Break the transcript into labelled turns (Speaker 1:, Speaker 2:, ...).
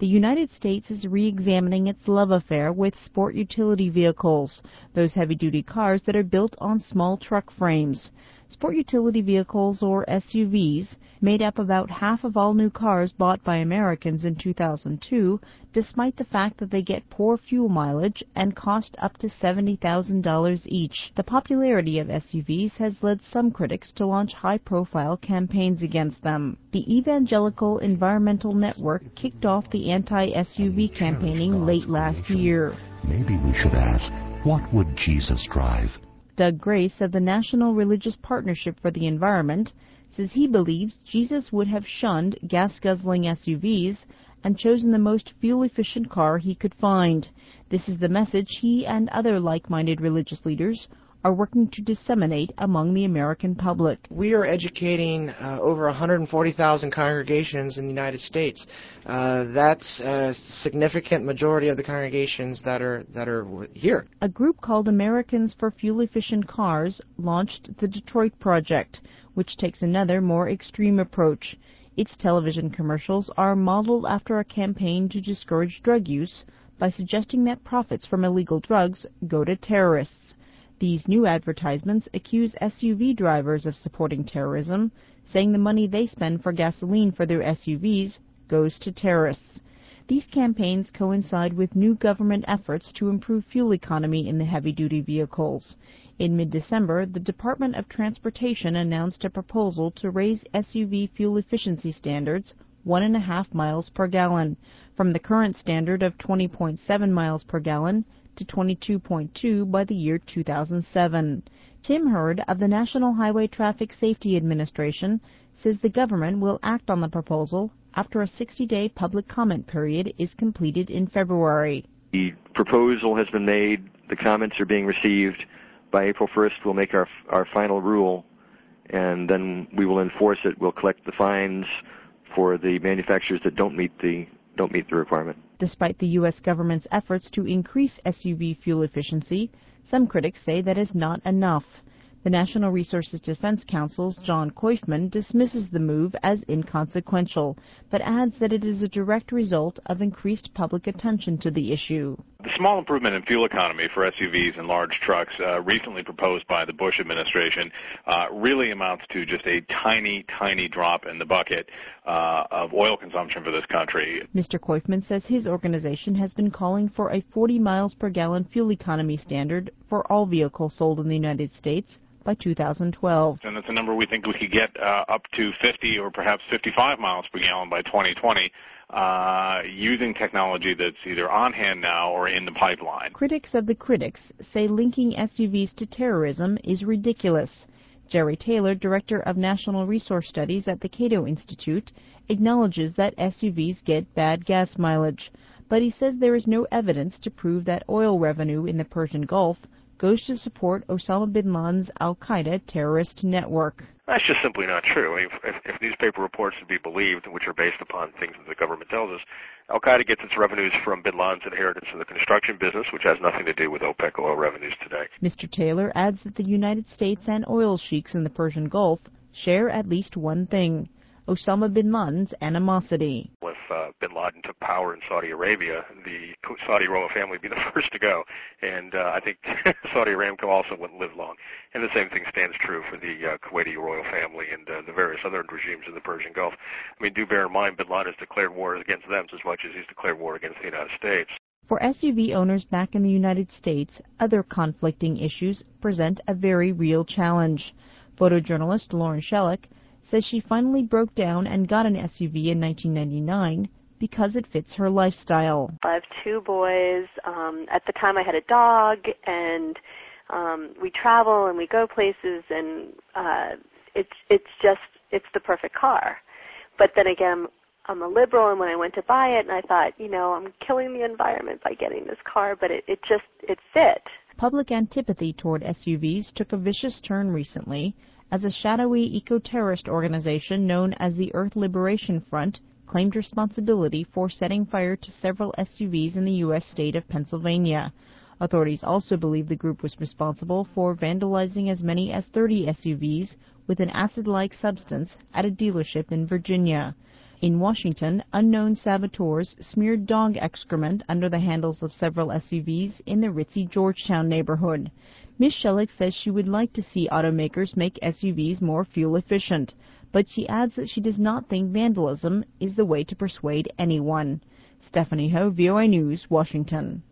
Speaker 1: The United States is re-examining its love affair with sport utility vehicles, those heavy-duty cars that are built on small truck frames. Sport utility vehicles, or SUVs, made up about half of all new cars bought by Americans in 2002, despite the fact that they get poor fuel mileage and cost up to $70,000 each. The popularity of SUVs has led some critics to launch high-profile campaigns against them. The Evangelical Environmental Network kicked off the anti-SUV campaigning late last year.
Speaker 2: Maybe we should ask, what would Jesus drive?
Speaker 1: Doug Grace of the National Religious Partnership for the Environment says he believes Jesus would have shunned gas-guzzling SUVs and chosen the most fuel-efficient car he could find. This is the message he and other like-minded religious leaders are working to disseminate among the American public.
Speaker 3: We are educating over 140,000 congregations in the United States. That's a significant majority of the congregations that are here.
Speaker 1: A group called Americans for Fuel-Efficient Cars launched the Detroit Project, which takes another, more extreme approach. Its television commercials are modeled after a campaign to discourage drug use by suggesting that profits from illegal drugs go to terrorists. These new advertisements accuse SUV drivers of supporting terrorism, saying the money they spend for gasoline for their SUVs goes to terrorists. These campaigns coincide with new government efforts to improve fuel economy in the heavy-duty vehicles. In mid-December, the Department of Transportation announced a proposal to raise SUV fuel efficiency standards 1.5 miles per gallon, from the current standard of 20.7 miles per gallon to 22.2 by the year 2007. Tim Hurd of the National Highway Traffic Safety Administration says the government will act on the proposal after a 60-day public comment period is completed in February.
Speaker 4: The proposal has been made. The comments are being received. By April 1st, we'll make our final rule, and then we will enforce it. We'll collect the fines for the manufacturers that don't meet the requirement.
Speaker 1: Despite the U.S. government's efforts to increase SUV fuel efficiency, some critics say that is not enough. The National Resources Defense Council's John Koifman dismisses the move as inconsequential, but adds that it is a direct result of increased public attention to the issue.
Speaker 5: The small improvement in fuel economy for SUVs and large trucks recently proposed by the Bush administration really amounts to just a tiny, tiny drop in the bucket of oil consumption for this country.
Speaker 1: Mr. Koifman says his organization has been calling for a 40 miles per gallon fuel economy standard for all vehicles sold in the United States by 2012.
Speaker 5: And it's a number we think we could get up to 50 or perhaps 55 miles per gallon by 2020 using technology that's either on hand now or in the pipeline.
Speaker 1: Critics of the critics say linking SUVs to terrorism is ridiculous. Jerry Taylor, Director of National Resource Studies at the Cato Institute, acknowledges that SUVs get bad gas mileage, but he says there is no evidence to prove that oil revenue in the Persian Gulf goes to support Osama bin Laden's al-Qaeda terrorist network.
Speaker 6: That's just simply not true. I mean, if newspaper reports to be believed, which are based upon things that the government tells us, al-Qaeda gets its revenues from bin Laden's inheritance in the construction business, which has nothing to do with OPEC oil revenues today. Mr.
Speaker 1: Taylor adds that the United States and oil sheiks in the Persian Gulf share at least one thing: Osama bin Laden's animosity.
Speaker 6: If bin Laden took power in Saudi Arabia, the Saudi royal family would be the first to go. And I think Saudi Aramco also wouldn't live long. And the same thing stands true for the Kuwaiti royal family and the various other regimes in the Persian Gulf. I mean, do bear in mind, bin Laden has declared war against them as much as he's declared war against the United States.
Speaker 1: For SUV owners back in the United States, other conflicting issues present a very real challenge. Photojournalist Lauren Shellick says she finally broke down and got an SUV in 1999 because it fits her lifestyle.
Speaker 7: I have two boys. At the time I had a dog, and we travel and we go places, and it's the perfect car. But then again, I'm a liberal, and when I went to buy it, and I thought, I'm killing the environment by getting this car, but it fit.
Speaker 1: Public antipathy toward SUVs took a vicious turn recently as a shadowy eco-terrorist organization known as the Earth Liberation Front claimed responsibility for setting fire to several SUVs in the U.S. state of Pennsylvania. Authorities also believe the group was responsible for vandalizing as many as 30 SUVs with an acid-like substance at a dealership in Virginia. In Washington, unknown saboteurs smeared dog excrement under the handles of several SUVs in the ritzy Georgetown neighborhood. Ms. Shellick says she would like to see automakers make SUVs more fuel efficient, but she adds that she does not think vandalism is the way to persuade anyone. Stephanie Ho, VOA News, Washington.